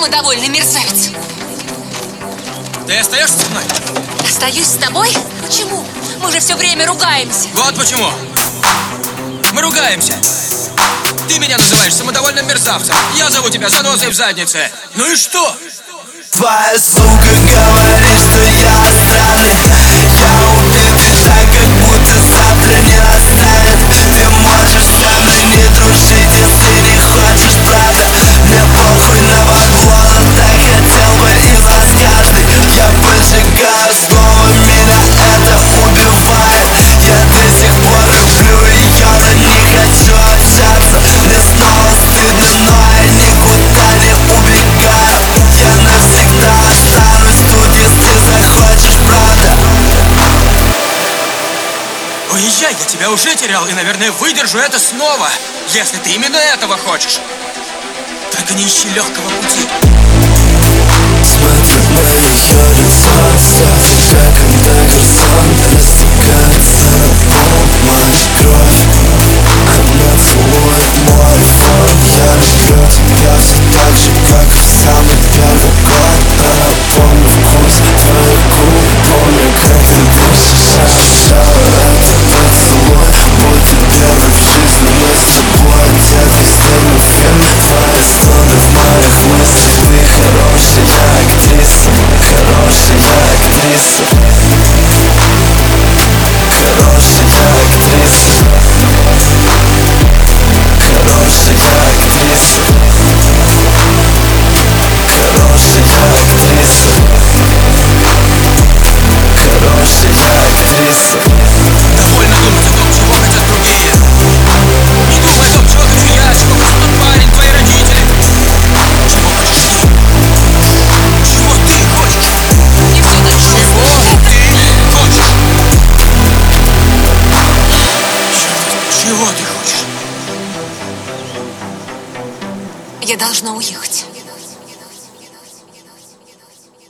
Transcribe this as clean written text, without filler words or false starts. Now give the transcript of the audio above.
самодовольный мерзавец. Ты остаешься со мной? Остаюсь с тобой? Почему? Мы же все время ругаемся. Вот почему. Мы ругаемся. Ты меня называешь самодовольным мерзавцем. Я зову тебя занозой в заднице. Ну и что? Твоя сука говорит, что я странный. Я убит, так как будто завтра не настанет. Ты можешь со мной не дружить, если не хочешь, правда. Мне похуй на поклон, так хотел бы из вас каждый. Я поджигаю снова, меня это убивает. Я до сих пор люблю ее, но не хочу общаться. Мне снова стыдно, но я никуда не убегаю. Я навсегда останусь тут, если захочешь, правда. Уезжай, я тебя уже терял и, наверное, выдержу это снова, если ты именно этого хочешь. Только не ищи легкого пути. Смотрю на ее лицо, всегда, когда горизонт растекается наполнной кровь. Она целует мой фон. Я люблю тебя все так же, как и в самый первый год. Она помню вкус твоих губ, помню, как ты защищала этот поцелуй. Будто первый в жизни мы с тобой. Детка, сниму фильм, твои стоны в моих мыслях. Ты хорошая актриса, хорошая актриса, хорошая актриса, хорошая актриса, хорошая актриса, хорошая актриса. Довольно думать о том, чего хотят другие. Не думай о том, чего хочу я, чего хочет тот парень, твои родители. Чего хочешь ты? Чего ты хочешь? И все так Чего ты хочешь? Чего ты хочешь? Я должна уехать.